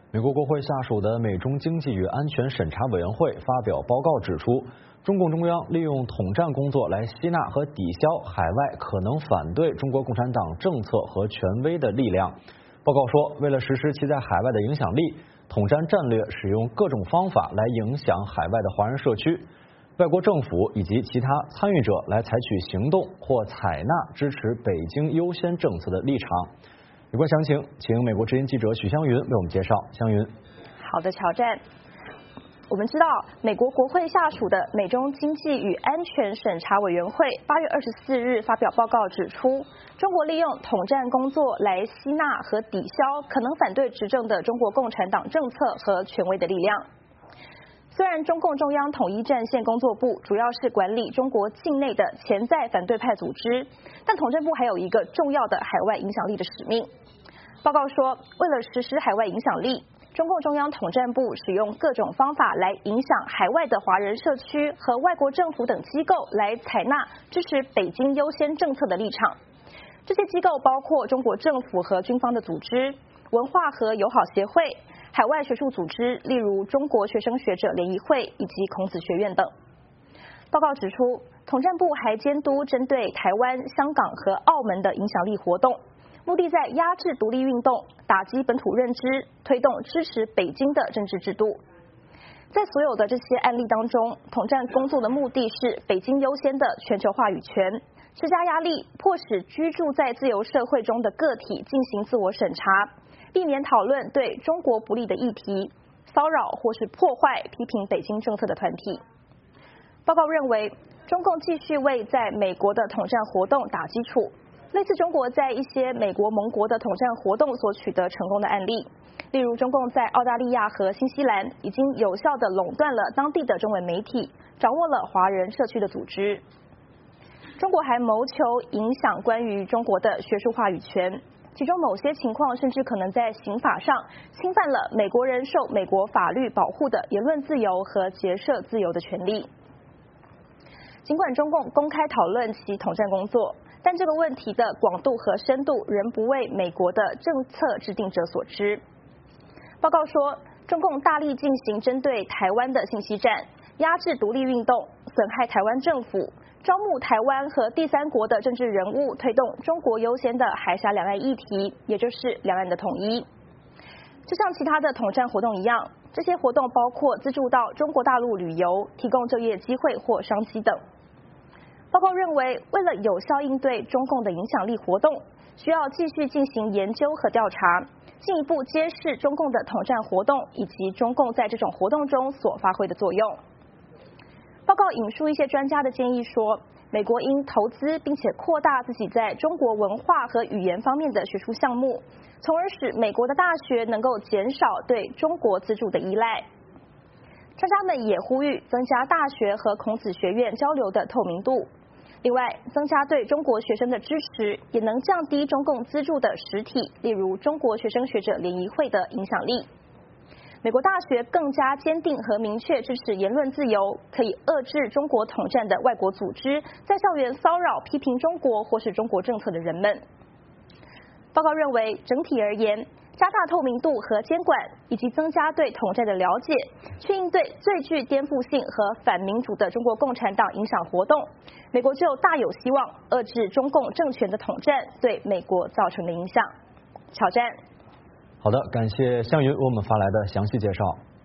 美国国会下属的美中经济与安全审查委员会发表报告指出，中共中央利用统战工作来吸纳和抵消海外可能反对中国共产党政策和权威的力量。报告说，为了实施其在海外的影响力，统战战略使用各种方法来影响海外的华人社区，外国政府以及其他参与者来采取行动或采纳支持北京优先政策的立场。有关详情，请美国之音记者许湘云为我们介绍。湘云， 好的，乔战。我们知道，美国国会下属的美中经济与安全审查委员会8月24日发表报告指出，中国利用统战工作来吸纳和抵消可能反对执政的中国共产党政策和权威的力量。虽然中共中央统一战线工作部主要是管理中国境内的潜在反对派组织，但统战部还有一个重要的海外影响力的使命。报告说，为了实施海外影响力，中共中央统战部使用各种方法来影响海外的华人社区和外国政府等机构来采纳支持北京优先政策的立场。这些机构包括中国政府和军方的组织、文化和友好协会、海外学术组织，例如中国学生学者联谊会以及孔子学院等。报告指出，统战部还监督针对台湾、香港和澳门的影响力活动，目的在压制独立运动、打击本土认知、推动支持北京的政治制度。在所有的这些案例当中，统战工作的目的是北京优先的全球话语权，施加压力，迫使居住在自由社会中的个体进行自我审查，避免讨论对中国不利的议题，骚扰或是破坏批评北京政策的团体。报告认为，中共继续为在美国的统战活动打基础，类似中国在一些美国盟国的统战活动所取得成功的案例，例如中共在澳大利亚和新西兰已经有效地垄断了当地的中文媒体，掌握了华人社区的组织。中国还谋求影响关于中国的学术话语权，其中某些情况甚至可能在刑法上侵犯了美国人受美国法律保护的言论自由和结社自由的权利。尽管中共公开讨论其统战工作，但这个问题的广度和深度仍不为美国的政策制定者所知。报告说，中共大力进行针对台湾的信息战，压制独立运动，损害台湾政府，招募台湾和第三国的政治人物，推动中国优先的海峡两岸议题，也就是两岸的统一。就像其他的统战活动一样，这些活动包括资助到中国大陆旅游、提供就业机会或商机等。报告认为，为了有效应对中共的影响力活动，需要继续进行研究和调查，进一步揭示中共的统战活动以及中共在这种活动中所发挥的作用。报告引述一些专家的建议说，美国应投资并且扩大自己在中国文化和语言方面的学术项目，从而使美国的大学能够减少对中国资助的依赖。专家们也呼吁增加大学和孔子学院交流的透明度。另外，增加对中国学生的支持，也能降低中共资助的实体，例如中国学生学者联谊会的影响力。美国大学更加坚定和明确支持言论自由，可以遏制中国统战的外国组织在校园骚扰批评中国或是中国政策的人们。报告认为，整体而言，加大透明度和监管，以及增加对统战的了解，去应对最具颠覆性和反民主的中国共产党影响活动，美国就大有希望遏制中共政权的统战对美国造成的影响。挑战。 好的，感谢湘云为我们发来的详细介绍。